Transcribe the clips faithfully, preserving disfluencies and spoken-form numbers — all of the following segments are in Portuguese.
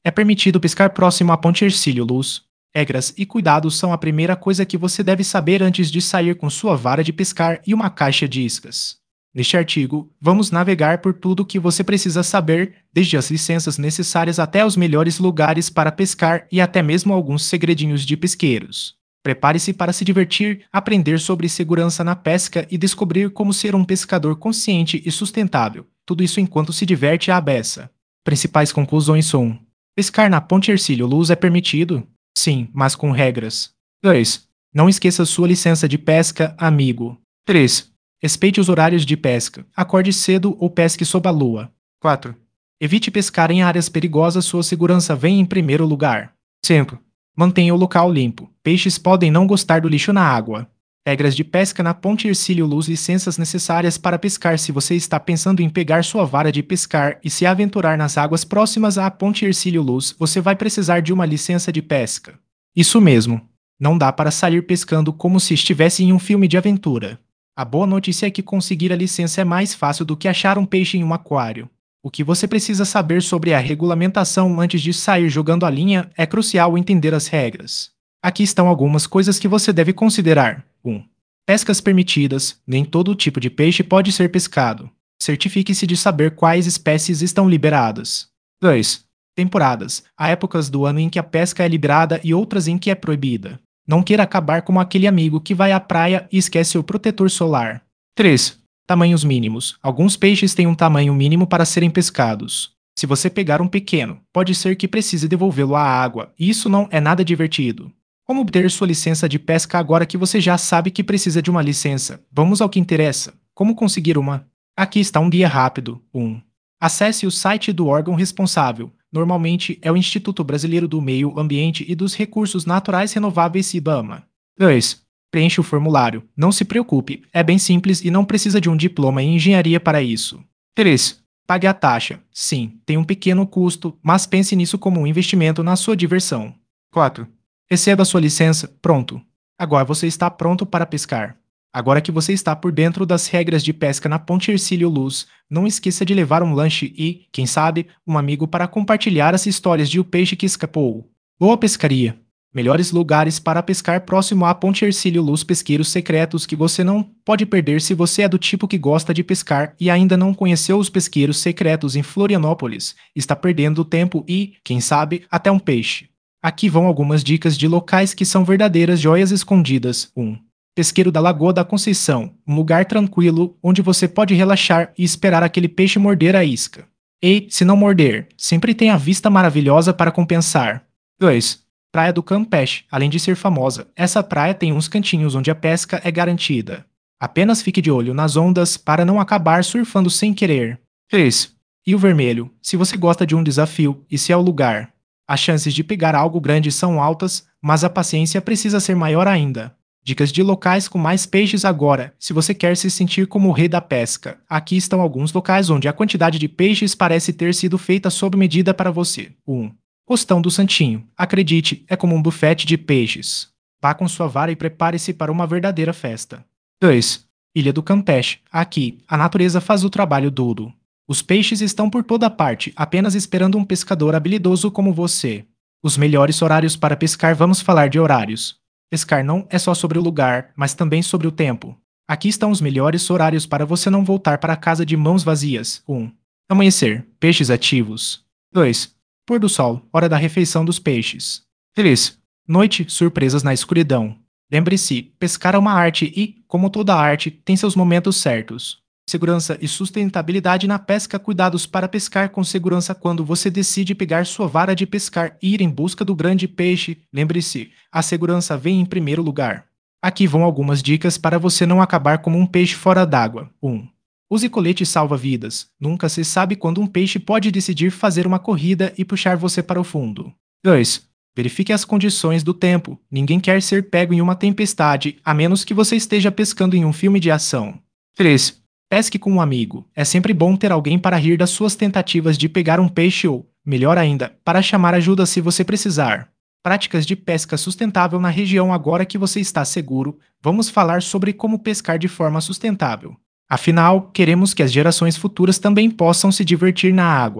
É permitido pescar próximo à Ponte Hercílio Luz. Regras e cuidados são a primeira coisa que você deve saber antes de sair com sua vara de pescar e uma caixa de iscas. Neste artigo, vamos navegar por tudo o que você precisa saber, desde as licenças necessárias até os melhores lugares para pescar e até mesmo alguns segredinhos de pesqueiros. Prepare-se para se divertir, aprender sobre segurança na pesca e descobrir como ser um pescador consciente e sustentável. Tudo isso enquanto se diverte à beça. Principais conclusões são: pescar na Ponte Hercílio Luz é permitido? Sim, mas com regras. dois. Não esqueça sua licença de pesca, amigo. três. Respeite os horários de pesca. Acorde cedo ou pesque sob a lua. quatro. Evite pescar em áreas perigosas, sua segurança vem em primeiro lugar. cinco. Mantenha o local limpo. Peixes podem não gostar do lixo na água. Regras de pesca na Ponte Hercílio Luz. Licenças necessárias para pescar. Se você está pensando em pegar sua vara de pescar e se aventurar nas águas próximas à Ponte Hercílio Luz, você vai precisar de uma licença de pesca. Isso mesmo. Não dá para sair pescando como se estivesse em um filme de aventura. A boa notícia é que conseguir a licença é mais fácil do que achar um peixe em um aquário. O que você precisa saber sobre a regulamentação antes de sair jogando a linha é crucial entender as regras. Aqui estão algumas coisas que você deve considerar. um. Pescas permitidas. Nem todo tipo de peixe pode ser pescado. Certifique-se de saber quais espécies estão liberadas. dois. Temporadas. Há épocas do ano em que a pesca é liberada e outras em que é proibida. Não queira acabar como aquele amigo que vai à praia e esquece o protetor solar. três. Tamanhos mínimos. Alguns peixes têm um tamanho mínimo para serem pescados. Se você pegar um pequeno, pode ser que precise devolvê-lo à água, e isso não é nada divertido. Como obter sua licença de pesca agora que você já sabe que precisa de uma licença? Vamos ao que interessa. Como conseguir uma? Aqui está um guia rápido. um. Acesse o site do órgão responsável. Normalmente é o Instituto Brasileiro do Meio Ambiente e dos Recursos Naturais Renováveis, IBAMA. dois. Preencha o formulário. Não se preocupe, é bem simples e não precisa de um diploma em engenharia para isso. três. Pague a taxa. Sim, tem um pequeno custo, mas pense nisso como um investimento na sua diversão. quatro. Receba sua licença. Pronto. Agora você está pronto para pescar. Agora que você está por dentro das regras de pesca na Ponte Hercílio Luz, não esqueça de levar um lanche e, quem sabe, um amigo para compartilhar as histórias de o peixe que escapou. Boa pescaria! Melhores lugares para pescar próximo à Ponte Hercílio Luz. Pesqueiros secretos que você não pode perder se você é do tipo que gosta de pescar e ainda não conheceu os pesqueiros secretos em Florianópolis. Está perdendo tempo e, quem sabe, até um peixe. Aqui vão algumas dicas de locais que são verdadeiras joias escondidas. um. Pesqueiro da Lagoa da Conceição, um lugar tranquilo onde você pode relaxar e esperar aquele peixe morder a isca. E, se não morder, sempre tem a vista maravilhosa para compensar. dois. Praia do Campeche. Além de ser famosa, essa praia tem uns cantinhos onde a pesca é garantida. Apenas fique de olho nas ondas para não acabar surfando sem querer. três. Rio Vermelho. Se você gosta de um desafio, esse é o lugar. As chances de pegar algo grande são altas, mas a paciência precisa ser maior ainda. Dicas de locais com mais peixes agora, se você quer se sentir como o rei da pesca. Aqui estão alguns locais onde a quantidade de peixes parece ter sido feita sob medida para você. um. Costão do Santinho. Acredite, é como um buffet de peixes. Vá com sua vara e prepare-se para uma verdadeira festa. dois. Ilha do Campeche. Aqui, a natureza faz o trabalho duro. Os peixes estão por toda parte, apenas esperando um pescador habilidoso como você. Os melhores horários para pescar. Vamos falar de horários. Pescar não é só sobre o lugar, mas também sobre o tempo. Aqui estão os melhores horários para você não voltar para casa de mãos vazias. um. Amanhecer. Peixes ativos. dois. Pôr do sol. Hora da refeição dos peixes. três. Noite. Surpresas na escuridão. Lembre-se, pescar é uma arte e, como toda arte, tem seus momentos certos. Segurança e sustentabilidade na pesca. Cuidados para pescar com segurança quando você decide pegar sua vara de pescar e ir em busca do grande peixe. Lembre-se, a segurança vem em primeiro lugar. Aqui vão algumas dicas para você não acabar como um peixe fora d'água. um. Use colete salva-vidas. Nunca se sabe quando um peixe pode decidir fazer uma corrida e puxar você para o fundo. dois. Verifique as condições do tempo. Ninguém quer ser pego em uma tempestade, a menos que você esteja pescando em um filme de ação. três. Pesque com um amigo. É sempre bom ter alguém para rir das suas tentativas de pegar um peixe ou, melhor ainda, para chamar ajuda se você precisar. Práticas de pesca sustentável na região. Agora que você está seguro, vamos falar sobre como pescar de forma sustentável. Afinal, queremos que as gerações futuras também possam se divertir na água.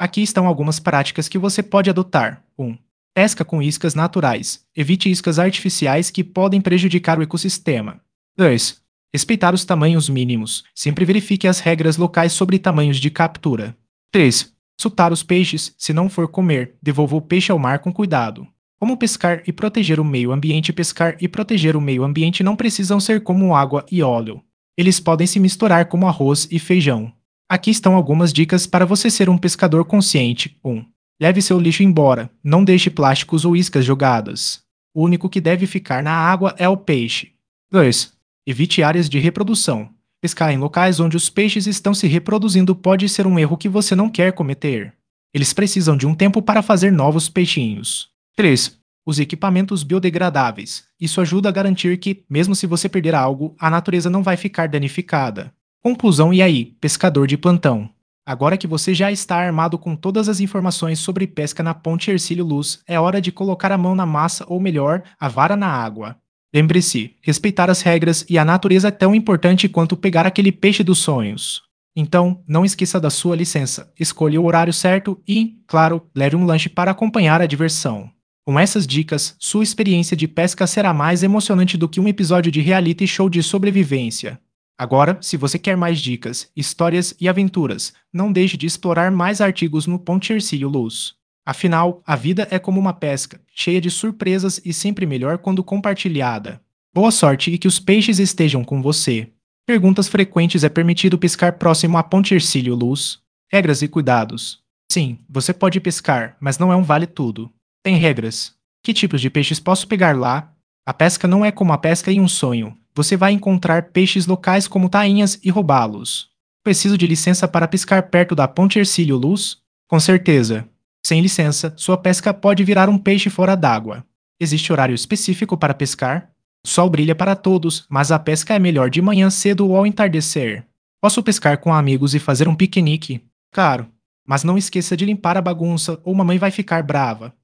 Aqui estão algumas práticas que você pode adotar. um. Pesca com iscas naturais. Evite iscas artificiais que podem prejudicar o ecossistema. dois. Respeitar os tamanhos mínimos. Sempre verifique as regras locais sobre tamanhos de captura. três. Soltar os peixes. Se não for comer, devolva o peixe ao mar com cuidado. Como pescar e proteger o meio ambiente? Pescar e proteger o meio ambiente não precisam ser como água e óleo. Eles podem se misturar como arroz e feijão. Aqui estão algumas dicas para você ser um pescador consciente. um. Leve seu lixo embora. Não deixe plásticos ou iscas jogadas. O único que deve ficar na água é o peixe. dois. Evite áreas de reprodução. Pescar em locais onde os peixes estão se reproduzindo pode ser um erro que você não quer cometer. Eles precisam de um tempo para fazer novos peixinhos. três. Use equipamentos biodegradáveis. Isso ajuda a garantir que, mesmo se você perder algo, a natureza não vai ficar danificada. Conclusão: e aí, pescador de plantão? Agora que você já está armado com todas as informações sobre pesca na Ponte Hercílio Luz, é hora de colocar a mão na massa ou melhor, a vara na água. Lembre-se, respeitar as regras e a natureza é tão importante quanto pegar aquele peixe dos sonhos. Então, não esqueça da sua licença, escolha o horário certo e, claro, leve um lanche para acompanhar a diversão. Com essas dicas, sua experiência de pesca será mais emocionante do que um episódio de reality show de sobrevivência. Agora, se você quer mais dicas, histórias e aventuras, não deixe de explorar mais artigos no Ponte Hercílio Luz. Afinal, a vida é como uma pesca, cheia de surpresas e sempre melhor quando compartilhada. Boa sorte e que os peixes estejam com você. Perguntas frequentes: é permitido pescar próximo à Ponte Hercílio Luz? Regras e cuidados. Sim, você pode pescar, mas não é um vale tudo. Tem regras. Que tipos de peixes posso pegar lá? A pesca não é como a pesca em um sonho. Você vai encontrar peixes locais como tainhas e robalos. Preciso de licença para pescar perto da Ponte Hercílio Luz? Com certeza. Sem licença, sua pesca pode virar um peixe fora d'água. Existe horário específico para pescar? O sol brilha para todos, mas a pesca é melhor de manhã cedo ou ao entardecer. Posso pescar com amigos e fazer um piquenique? Claro, mas não esqueça de limpar a bagunça ou mamãe vai ficar brava.